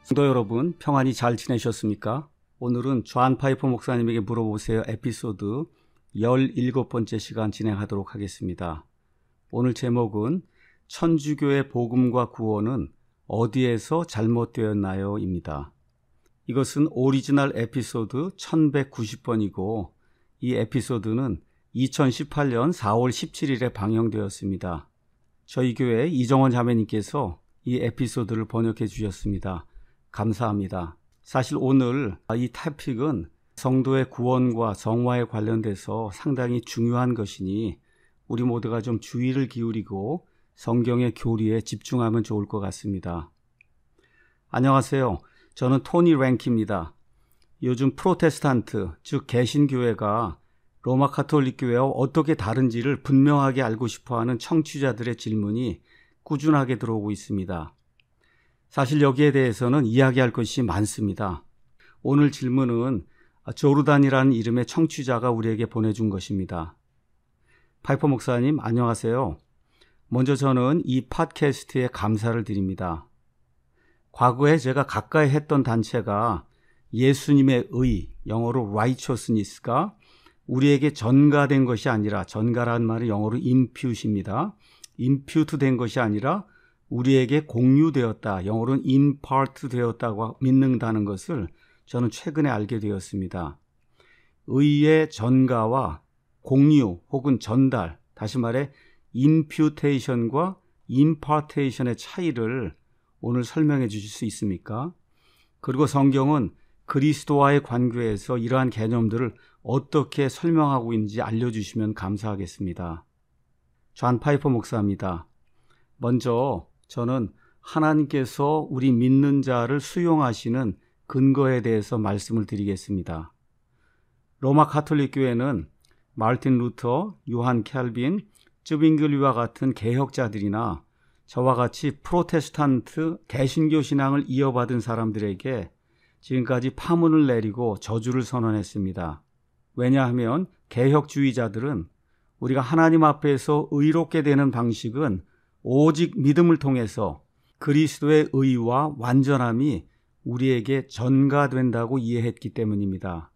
성도 여러분, 평안히 잘 지내셨습니까? 오늘은 존 파이퍼 목사님에게 물어보세요 에피소드 17번째 시간 진행하도록 하겠습니다. 오늘 제목은 천주교의 복음과 구원은 어디에서 잘못되었나요? 입니다. 이것은 오리지널 에피소드 1190번이고 이 에피소드는 2018년 4월 17일에 방영되었습니다. 저희 교회 이정원 자매님께서 이 에피소드를 번역해 주셨습니다. 감사합니다. 사실 오늘 이 토픽은 성도의 구원과 정화에 관련돼서 상당히 중요한 것이니 우리 모두가 좀 주의를 기울이고 성경의 교리에 집중하면 좋을 것 같습니다. 안녕하세요. 저는 토니 랭키입니다. 요즘 프로테스탄트, 즉 개신교회가 로마 가톨릭 교회와 어떻게 다른지를 분명하게 알고 싶어하는 청취자들의 질문이 꾸준하게 들어오고 있습니다. 사실 여기에 대해서는 이야기할 것이 많습니다. 오늘 질문은 조르단이라는 이름의 청취자가 우리에게 보내준 것입니다. 파이퍼 목사님 안녕하세요. 먼저 저는 이 팟캐스트에 감사를 드립니다. 과거에 제가 가까이 했던 단체가 예수님의 의, 영어로 righteousness가 우리에게 전가된 것이 아니라, 전가라는 말은 영어로 impute입니다. impute 된 것이 아니라 우리에게 공유되었다, 영어로는 impart 되었다고 믿는다는 것을 저는 최근에 알게 되었습니다. 의의 전가와 공유 혹은 전달, 다시 말해 imputation과 impartation의 차이를 오늘 설명해 주실 수 있습니까? 그리고 성경은 그리스도와의 관계에서 이러한 개념들을 어떻게 설명하고 있는지 알려주시면 감사하겠습니다. 존 파이퍼 목사입니다. 먼저 저는 하나님께서 우리 믿는 자를 수용하시는 근거에 대해서 말씀을 드리겠습니다. 로마 가톨릭 교회는 마르틴 루터, 요한 캘빈, 쯔빙글리와 같은 개혁자들이나 저와 같이 프로테스탄트 개신교 신앙을 이어받은 사람들에게 지금까지 파문을 내리고 저주를 선언했습니다. 왜냐하면 개혁주의자들은 우리가 하나님 앞에서 의롭게 되는 방식은 오직 믿음을 통해서 그리스도의 의와 완전함이 우리에게 전가된다고 이해했기 때문입니다.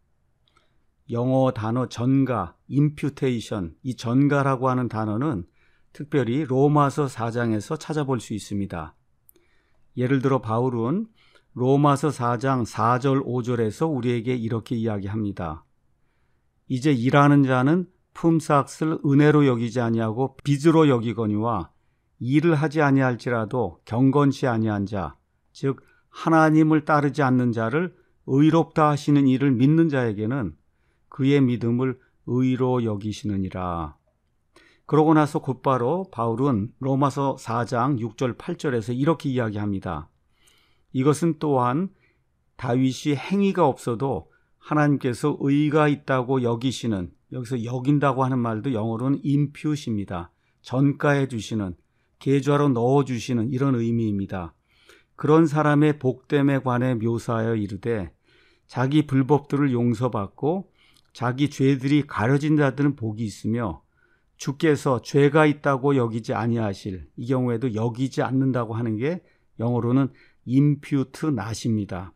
영어 단어 전가, imputation, 이 전가라고 하는 단어는 특별히 로마서 4장에서 찾아볼 수 있습니다. 예를 들어 바울은 로마서 4장 4절 5절에서 우리에게 이렇게 이야기합니다. 이제 일하는 자는 품삯을 은혜로 여기지 아니하고 빚으로 여기거니와 일을 하지 아니할지라도 경건치 아니한 자, 즉 하나님을 따르지 않는 자를 의롭다 하시는 이를 믿는 자에게는 그의 믿음을 의로 여기시느니라. 그러고 나서 곧바로 바울은 로마서 4장 6절 8절에서 이렇게 이야기합니다. 이것은 또한 다윗이 행위가 없어도 하나님께서 의가 있다고 여기시는, 여기서 여긴다고 하는 말도 영어로는 impute입니다. 전가해 주시는, 계좌로 넣어주시는 이런 의미입니다. 그런 사람의 복됨에 관해 묘사하여 이르되 자기 불법들을 용서받고 자기 죄들이 가려진 자들은 복이 있으며 주께서 죄가 있다고 여기지 아니하실, 이 경우에도 여기지 않는다고 하는 게 영어로는 impute not입니다.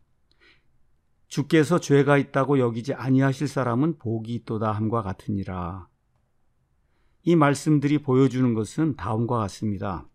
주께서 죄가 있다고 여기지 아니하실 사람은 복이 있도다 함과 같으니라. 이 말씀들이 보여주는 것은 다음과 같습니다.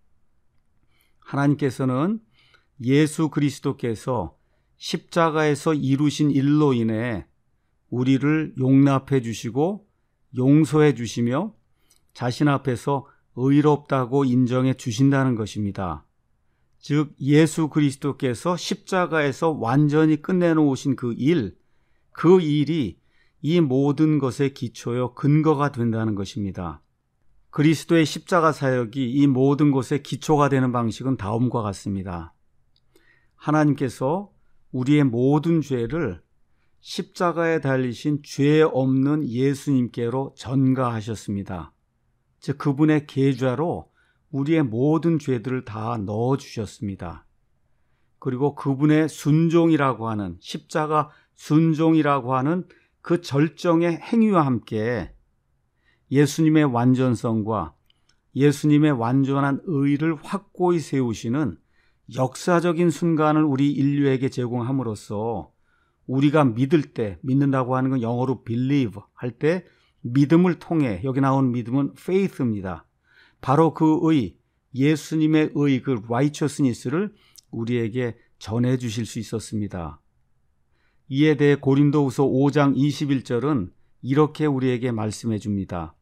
하나님께서는 예수 그리스도께서 십자가에서 이루신 일로 인해 우리를 용납해 주시고 용서해 주시며 자신 앞에서 의롭다고 인정해 주신다는 것입니다. 즉 예수 그리스도께서 십자가에서 완전히 끝내놓으신 그 일이 이 모든 것의 기초요 근거가 된다는 것입니다. 그리스도의 십자가 사역이 이 모든 것의 기초가 되는 방식은 다음과 같습니다. 하나님께서 우리의 모든 죄를 십자가에 달리신 죄 없는 예수님께로 전가하셨습니다. 즉 그분의 계좌로 우리의 모든 죄들을 다 넣어주셨습니다. 그리고 그분의 순종이라고 하는, 십자가 순종이라고 하는 그 절정의 행위와 함께 예수님의 완전성과 예수님의 완전한 의를 확고히 세우시는 역사적인 순간을 우리 인류에게 제공함으로써 우리가 믿을 때, 믿는다고 하는 건 영어로 believe 할 때 믿음을 통해, 여기 나온 믿음은 faith입니다. 바로 그 의, 예수님의 의, 그 righteousness를 우리에게 전해 주실 수 있었습니다. 이에 대해 고린도후서 5장 21절은 이렇게 우리에게 말씀해 줍니다.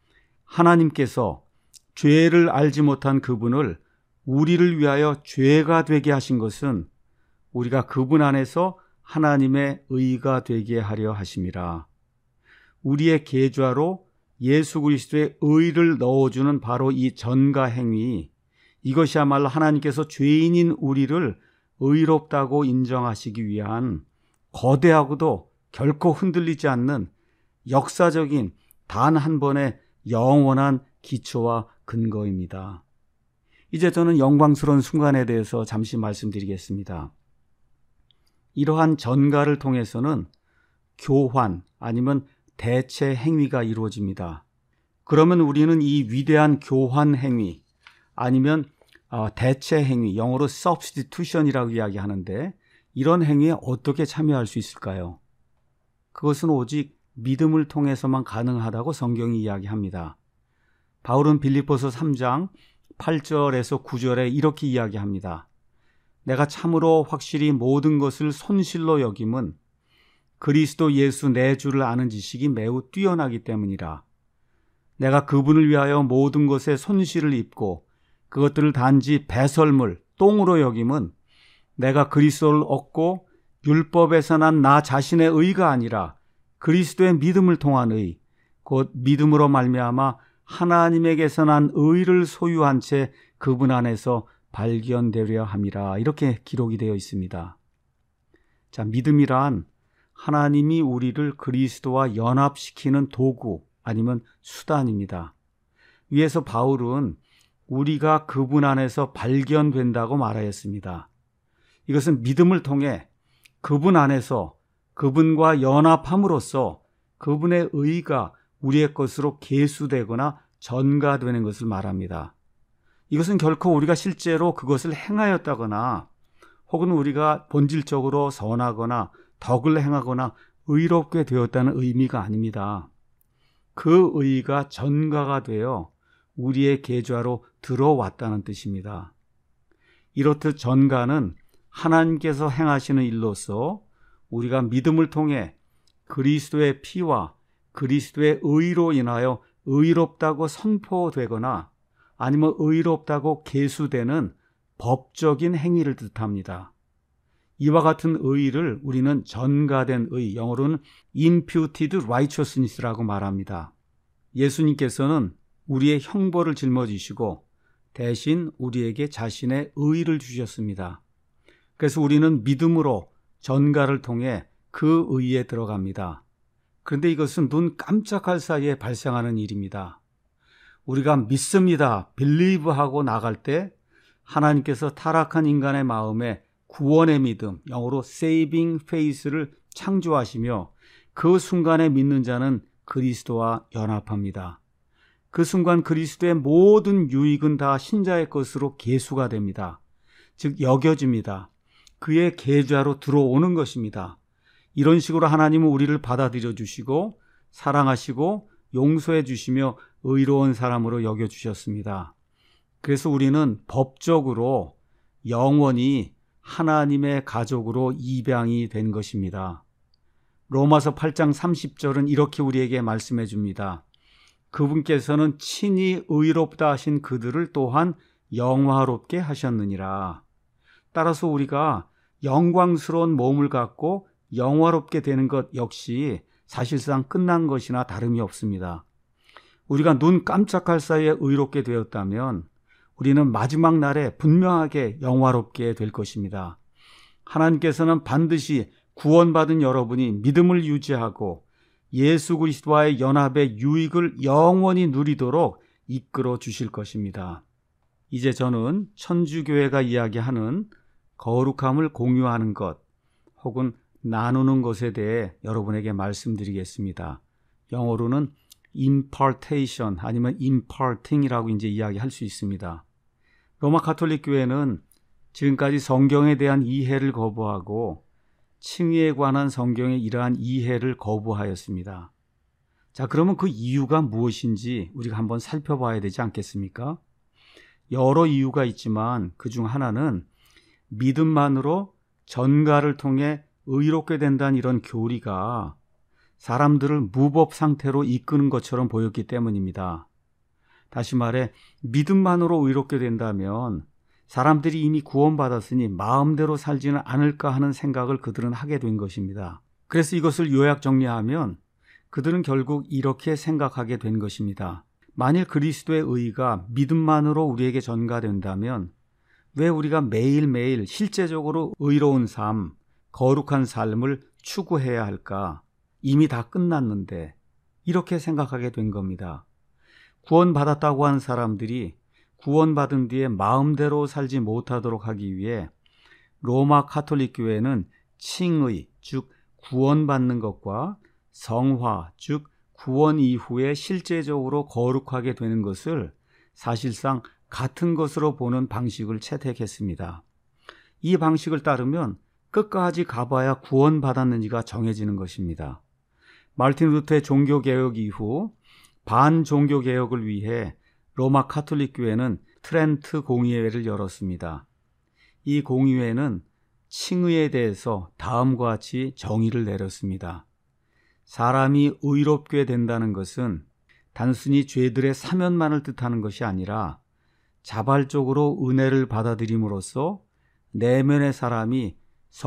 하나님께서 죄를 알지 못한 그분을 우리를 위하여 죄가 되게 하신 것은 우리가 그분 안에서 하나님의 의가 되게 하려 하심이라. 우리의 계좌로 예수 그리스도의 의를 넣어주는 바로 이 전가 행위, 이것이야말로 하나님께서 죄인인 우리를 의롭다고 인정하시기 위한 거대하고도 결코 흔들리지 않는 역사적인 단 한 번의 영원한 기초와 근거입니다. 이제 저는 영광스러운 순간에 대해서 잠시 말씀드리겠습니다. 이러한 전가를 통해서는 교환 아니면 대체 행위가 이루어집니다. 그러면 우리는 이 위대한 교환 행위 아니면 대체 행위, 영어로 substitution이라고 이야기하는데 이런 행위에 어떻게 참여할 수 있을까요? 그것은 오직 믿음을 통해서만 가능하다고 성경이 이야기합니다. 바울은 빌립보서 3장 8절에서 9절에 이렇게 이야기합니다. 내가 참으로 확실히 모든 것을 손실로 여김은 그리스도 예수 내 주를 아는 지식이 매우 뛰어나기 때문이라. 내가 그분을 위하여 모든 것에 손실을 입고 그것들을 단지 배설물, 똥으로 여김은 내가 그리스도를 얻고 율법에서 난 나 자신의 의가 아니라 그리스도의 믿음을 통한 의, 곧 믿음으로 말미암아 하나님에게서 난 의를 소유한 채 그분 안에서 발견되려 함이라. 이렇게 기록이 되어 있습니다. 자, 믿음이란 하나님이 우리를 그리스도와 연합시키는 도구 아니면 수단입니다. 위에서 바울은 우리가 그분 안에서 발견된다고 말하였습니다. 이것은 믿음을 통해 그분 안에서 그분과 연합함으로써 그분의 의가 우리의 것으로 계수되거나 전가되는 것을 말합니다. 이것은 결코 우리가 실제로 그것을 행하였다거나 혹은 우리가 본질적으로 선하거나 덕을 행하거나 의롭게 되었다는 의미가 아닙니다. 그 의가 전가가 되어 우리의 계좌로 들어왔다는 뜻입니다. 이렇듯 전가는 하나님께서 행하시는 일로서 우리가 믿음을 통해 그리스도의 피와 그리스도의 의로 인하여 의롭다고 선포되거나 아니면 의롭다고 계수되는 법적인 행위를 뜻합니다. 이와 같은 의를 우리는 전가된 의, 영어로는 imputed righteousness라고 말합니다. 예수님께서는 우리의 형벌을 짊어지시고 대신 우리에게 자신의 의를 주셨습니다. 그래서 우리는 믿음으로 전가를 통해 그 의에 들어갑니다. 그런데 이것은 눈 깜짝할 사이에 발생하는 일입니다. 우리가 믿습니다, believe하고 나갈 때 하나님께서 타락한 인간의 마음에 구원의 믿음, 영어로 saving faith를 창조하시며 그 순간에 믿는 자는 그리스도와 연합합니다. 그 순간 그리스도의 모든 유익은 다 신자의 것으로 계수가 됩니다. 즉 여겨집니다. 그의 계좌로 들어오는 것입니다. 이런 식으로 하나님은 우리를 받아들여 주시고 사랑하시고 용서해 주시며 의로운 사람으로 여겨주셨습니다. 그래서 우리는 법적으로 영원히 하나님의 가족으로 입양이 된 것입니다. 로마서 8장 30절은 이렇게 우리에게 말씀해 줍니다. 그분께서는 친히 의롭다 하신 그들을 또한 영화롭게 하셨느니라. 따라서 우리가 영광스러운 몸을 갖고 영화롭게 되는 것 역시 사실상 끝난 것이나 다름이 없습니다. 우리가 눈 깜짝할 사이에 의롭게 되었다면 우리는 마지막 날에 분명하게 영화롭게 될 것입니다. 하나님께서는 반드시 구원받은 여러분이 믿음을 유지하고 예수 그리스도와의 연합의 유익을 영원히 누리도록 이끌어 주실 것입니다. 이제 저는 천주교회가 이야기하는 거룩함을 공유하는 것 혹은 나누는 것에 대해 여러분에게 말씀드리겠습니다. 영어로는 impartation 아니면 imparting이라고 이제 이야기할 수 있습니다. 로마 가톨릭 교회는 지금까지 성경에 대한 이해를 거부하고 칭의에 관한 성경의 이러한 이해를 거부하였습니다. 자, 그러면 그 이유가 무엇인지 우리가 한번 살펴봐야 되지 않겠습니까? 여러 이유가 있지만 그중 하나는 믿음만으로 전가를 통해 의롭게 된다는 이런 교리가 사람들을 무법 상태로 이끄는 것처럼 보였기 때문입니다. 다시 말해 믿음만으로 의롭게 된다면 사람들이 이미 구원받았으니 마음대로 살지는 않을까 하는 생각을 그들은 하게 된 것입니다. 그래서 이것을 요약 정리하면 그들은 결국 이렇게 생각하게 된 것입니다. 만일 그리스도의 의가 믿음만으로 우리에게 전가된다면 왜 우리가 매일매일 실제적으로 의로운 삶, 거룩한 삶을 추구해야 할까? 이미 다 끝났는데 이렇게 생각하게 된 겁니다. 구원받았다고 하는 사람들이 구원받은 뒤에 마음대로 살지 못하도록 하기 위해 로마 가톨릭 교회는 칭의, 즉 구원받는 것과 성화, 즉 구원 이후에 실제적으로 거룩하게 되는 것을 사실상 같은 것으로 보는 방식을 채택했습니다. 이 방식을 따르면 끝까지 가봐야 구원받았는지가 정해지는 것입니다. 마르틴 루터의 종교개혁 이후 반종교개혁을 위해 로마 가톨릭 교회는 트렌트 공의회를 열었습니다. 이 공의회는 칭의에 대해서 다음과 같이 정의를 내렸습니다. 사람이 의롭게 된다는 것은 단순히 죄들의 사면만을 뜻하는 것이 아니라 자발적으로 은혜를 받아들임으로써 내면의 사람이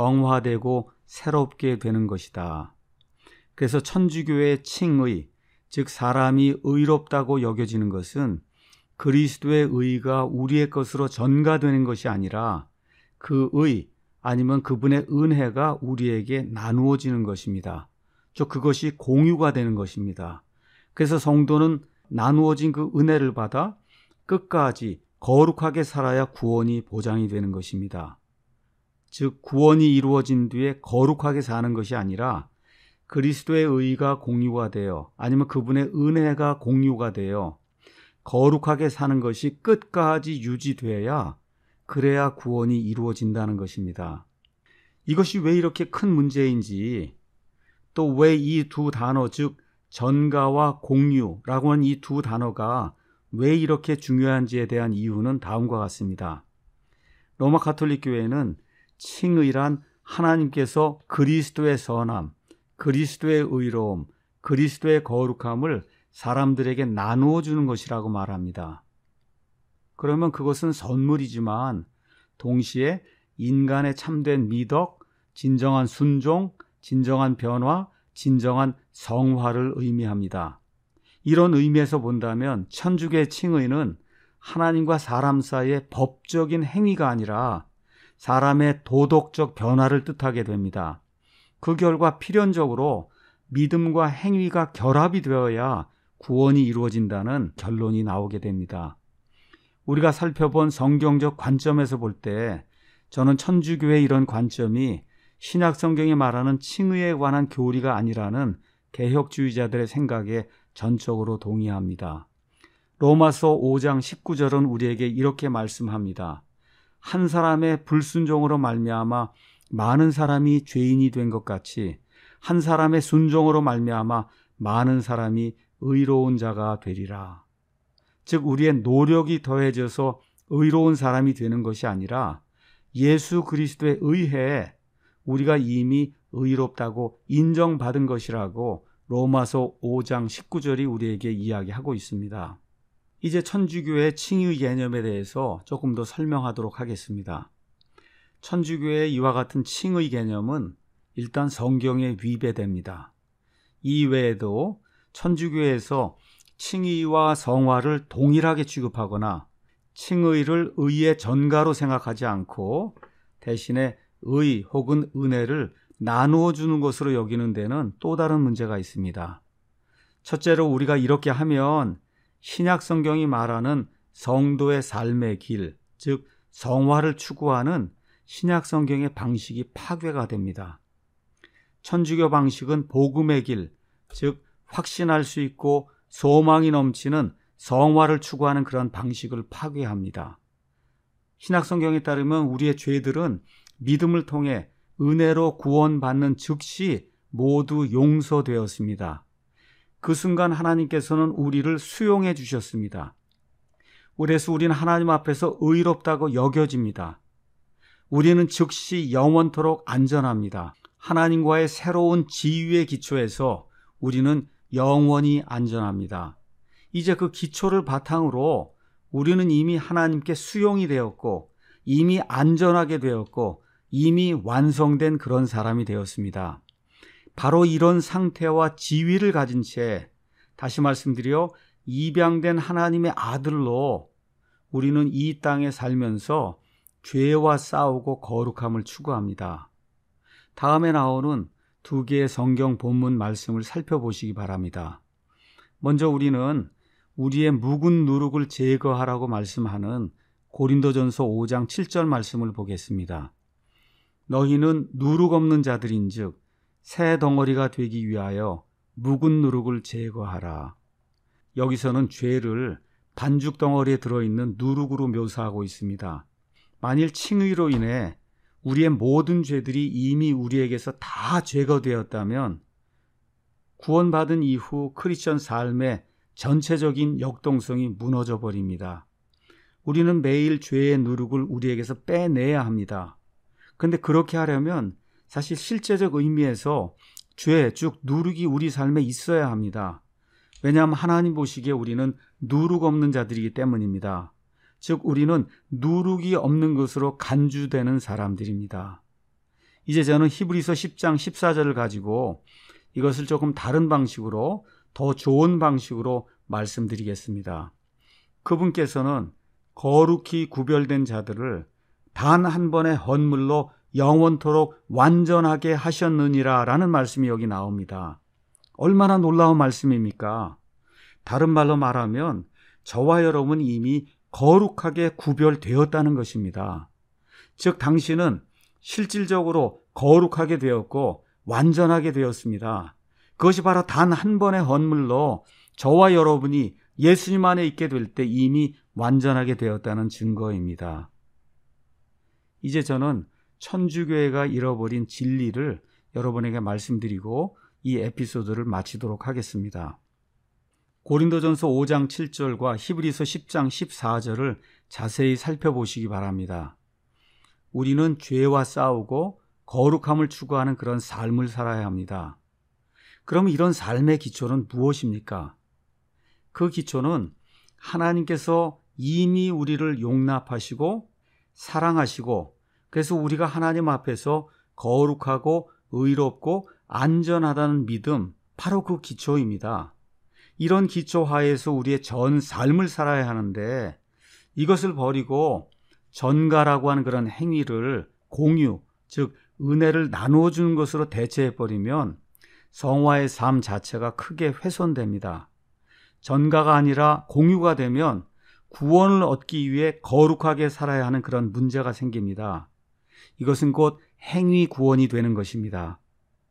성화되고 새롭게 되는 것이다. 그래서 천주교의 칭의, 즉 사람이 의롭다고 여겨지는 것은 그리스도의 의가 우리의 것으로 전가되는 것이 아니라 그 의 아니면 그분의 은혜가 우리에게 나누어지는 것입니다. 즉 그것이 공유가 되는 것입니다. 그래서 성도는 나누어진 그 은혜를 받아 끝까지 거룩하게 살아야 구원이 보장이 되는 것입니다. 즉 구원이 이루어진 뒤에 거룩하게 사는 것이 아니라 그리스도의 의가 공유가 되어 아니면 그분의 은혜가 공유가 되어 거룩하게 사는 것이 끝까지 유지되어야 그래야 구원이 이루어진다는 것입니다. 이것이 왜 이렇게 큰 문제인지 또 왜 이 두 단어 즉 전가와 공유라고 하는 이 두 단어가 왜 이렇게 중요한지에 대한 이유는 다음과 같습니다. 로마 가톨릭 교회는 칭의란 하나님께서 그리스도의 선함, 그리스도의 의로움, 그리스도의 거룩함을 사람들에게 나누어 주는 것이라고 말합니다. 그러면 그것은 선물이지만 동시에 인간의 참된 미덕, 진정한 순종, 진정한 변화, 진정한 성화를 의미합니다. 이런 의미에서 본다면 천주교의 칭의는 하나님과 사람 사이의 법적인 행위가 아니라 사람의 도덕적 변화를 뜻하게 됩니다. 그 결과 필연적으로 믿음과 행위가 결합이 되어야 구원이 이루어진다는 결론이 나오게 됩니다. 우리가 살펴본 성경적 관점에서 볼 때 저는 천주교의 이런 관점이 신약 성경이 말하는 칭의에 관한 교리가 아니라는 개혁주의자들의 생각에 전적으로 동의합니다. 로마서 5장 19절은 우리에게 이렇게 말씀합니다. 한 사람의 불순종으로 말미암아 많은 사람이 죄인이 된 것 같이 한 사람의 순종으로 말미암아 많은 사람이 의로운 자가 되리라. 즉 우리의 노력이 더해져서 의로운 사람이 되는 것이 아니라 예수 그리스도에 의해 우리가 이미 의롭다고 인정받은 것이라고 로마서 5장 19절이 우리에게 이야기하고 있습니다. 이제 천주교의 칭의 개념에 대해서 조금 더 설명하도록 하겠습니다. 천주교의 이와 같은 칭의 개념은 일단 성경에 위배됩니다. 이외에도 천주교에서 칭의와 성화를 동일하게 취급하거나 칭의를 의의 전가로 생각하지 않고 대신에 의 혹은 은혜를 나누어 주는 것으로 여기는 데는 또 다른 문제가 있습니다. 첫째로 우리가 이렇게 하면 신약 성경이 말하는 성도의 삶의 길, 즉 성화를 추구하는 신약 성경의 방식이 파괴가 됩니다. 천주교 방식은 복음의 길, 즉 확신할 수 있고 소망이 넘치는 성화를 추구하는 그런 방식을 파괴합니다. 신약성경에 따르면 우리의 죄들은 믿음을 통해 은혜로 구원받는 즉시 모두 용서되었습니다. 그 순간 하나님께서는 우리를 수용해 주셨습니다. 그래서 우리는 하나님 앞에서 의롭다고 여겨집니다. 우리는 즉시 영원토록 안전합니다. 하나님과의 새로운 지위의 기초에서 우리는 영원히 안전합니다. 이제 그 기초를 바탕으로 우리는 이미 하나님께 수용이 되었고 이미 안전하게 되었고 이미 완성된 그런 사람이 되었습니다. 바로 이런 상태와 지위를 가진 채 다시 말씀드려 입양된 하나님의 아들로 우리는 이 땅에 살면서 죄와 싸우고 거룩함을 추구합니다. 다음에 나오는 두 개의 성경 본문 말씀을 살펴보시기 바랍니다. 먼저 우리는 우리의 묵은 누룩을 제거하라고 말씀하는 고린도전서 5장 7절 말씀을 보겠습니다. 너희는 누룩 없는 자들인즉 새 덩어리가 되기 위하여 묵은 누룩을 제거하라. 여기서는 죄를 반죽 덩어리에 들어있는 누룩으로 묘사하고 있습니다. 만일 칭의로 인해 우리의 모든 죄들이 이미 우리에게서 다 제거되었다면 구원받은 이후 크리스천 삶의 전체적인 역동성이 무너져 버립니다. 우리는 매일 죄의 누룩을 우리에게서 빼내야 합니다. 그런데 그렇게 하려면 사실 실제적 의미에서 죄, 즉 누룩이 우리 삶에 있어야 합니다. 왜냐하면 하나님 보시기에 우리는 누룩 없는 자들이기 때문입니다. 즉 우리는 누룩이 없는 것으로 간주되는 사람들입니다. 이제 저는 히브리서 10장 14절을 가지고 이것을 조금 다른 방식으로 더 좋은 방식으로 말씀드리겠습니다. 그분께서는 거룩히 구별된 자들을 단 한 번의 헌물로 영원토록 완전하게 하셨느니라 라는 말씀이 여기 나옵니다. 얼마나 놀라운 말씀입니까? 다른 말로 말하면 저와 여러분은 이미 거룩하게 구별되었다는 것입니다. 즉 당신은 실질적으로 거룩하게 되었고 완전하게 되었습니다. 그것이 바로 단 한 번의 헌물로 저와 여러분이 예수님 안에 있게 될 때 이미 완전하게 되었다는 증거입니다. 이제 저는 천주교회가 잃어버린 진리를 여러분에게 말씀드리고 이 에피소드를 마치도록 하겠습니다. 고린도전서 5장 7절과 히브리서 10장 14절을 자세히 살펴보시기 바랍니다. 우리는 죄와 싸우고 거룩함을 추구하는 그런 삶을 살아야 합니다. 그럼 이런 삶의 기초는 무엇입니까? 그 기초는 하나님께서 이미 우리를 용납하시고 사랑하시고 그래서 우리가 하나님 앞에서 거룩하고 의롭고 안전하다는 믿음, 바로 그 기초입니다. 이런 기초 하에서 우리의 전 삶을 살아야 하는데 이것을 버리고 전가라고 하는 그런 행위를 공유, 즉 은혜를 나누어 주는 것으로 대체해버리면 성화의 삶 자체가 크게 훼손됩니다. 전가가 아니라 공유가 되면 구원을 얻기 위해 거룩하게 살아야 하는 그런 문제가 생깁니다. 이것은 곧 행위 구원이 되는 것입니다.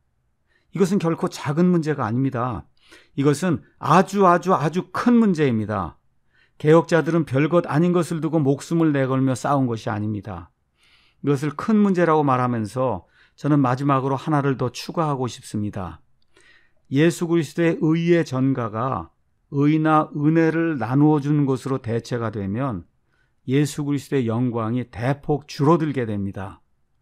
이것은 결코 작은 문제가 아닙니다. 이것은 아주 큰 문제입니다. 개혁자들은 별것 아닌 것을 두고 목숨을 내걸며 싸운 것이 아닙니다. 이것을 큰 문제라고 말하면서 저는 마지막으로 하나를 더 추가하고 싶습니다. 예수 그리스도의 의의 전가가 의나 은혜를 나누어 주는 것으로 대체가 되면 예수 그리스도의 영광이 대폭 줄어들게 됩니다.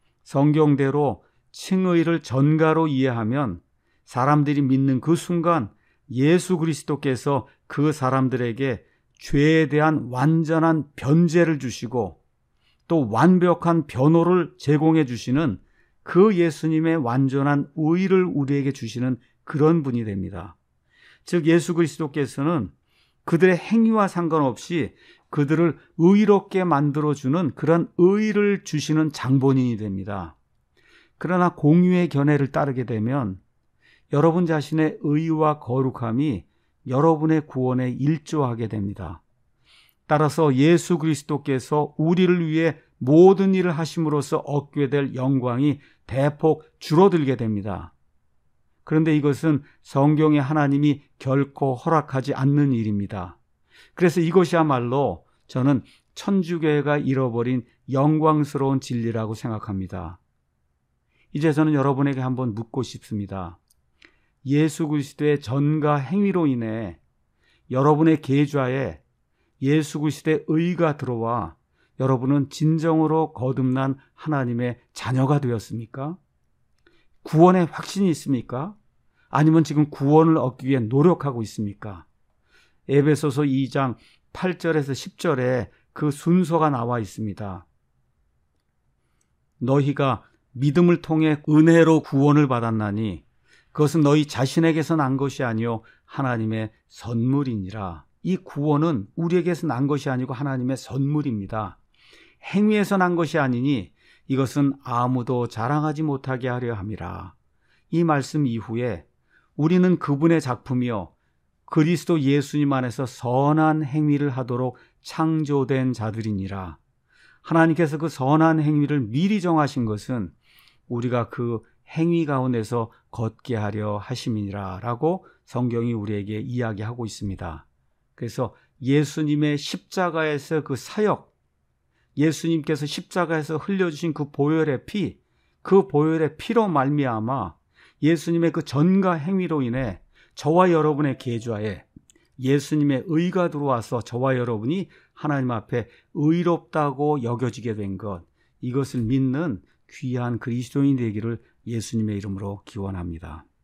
성경대로 칭의를 전가로 이해하면 사람들이 믿는 그 순간 예수 그리스도께서 그 사람들에게 죄에 대한 완전한 변제를 주시고 또 완벽한 변호를 제공해 주시는 그 예수님의 완전한 의를 우리에게 주시는 그런 분이 됩니다. 즉 예수 그리스도께서는 그들의 행위와 상관없이 그들을 의롭게 만들어주는 그런 의를 주시는 장본인이 됩니다. 그러나 공유의 견해를 따르게 되면 여러분 자신의 의와 거룩함이 여러분의 구원에 일조하게 됩니다. 따라서 예수 그리스도께서 우리를 위해 모든 일을 하심으로써 얻게 될 영광이 대폭 줄어들게 됩니다. 그런데 이것은 성경의 하나님이 결코 허락하지 않는 일입니다. 그래서 이것이야말로 저는 천주교회가 잃어버린 영광스러운 진리라고 생각합니다. 이제 저는 여러분에게 한번 묻고 싶습니다. 예수 그리스도의 전가 행위로 인해 여러분의 계좌에 예수 그리스도의 의가 들어와 여러분은 진정으로 거듭난 하나님의 자녀가 되었습니까? 구원의 확신이 있습니까? 아니면 지금 구원을 얻기 위해 노력하고 있습니까? 에베소서 2장 8절에서 10절에 그 순서가 나와 있습니다. 너희가 믿음을 통해 은혜로 구원을 받았나니 그것은 너희 자신에게서 난 것이 아니요 하나님의 선물이니라. 이 구원은 우리에게서 난 것이 아니고 하나님의 선물입니다. 행위에서 난 것이 아니니 이것은 아무도 자랑하지 못하게 하려 함이라. 이 말씀 이후에 우리는 그분의 작품이요 그리스도 예수님 안에서 선한 행위를 하도록 창조된 자들이니라. 하나님께서 그 선한 행위를 미리 정하신 것은 우리가 그 행위 가운데서 걷게 하려 하심이니라 라고 성경이 우리에게 이야기하고 있습니다. 그래서 예수님의 십자가에서 그 사역, 예수님께서 십자가에서 흘려주신 그 보혈의 피, 그 보혈의 피로 말미암아 예수님의 그 전가 행위로 인해 저와 여러분의 계좌에 예수님의 의가 들어와서 저와 여러분이 하나님 앞에 의롭다고 여겨지게 된 것, 이것을 믿는 귀한 그리스도인이 되기를 예수님의 이름으로 기원합니다.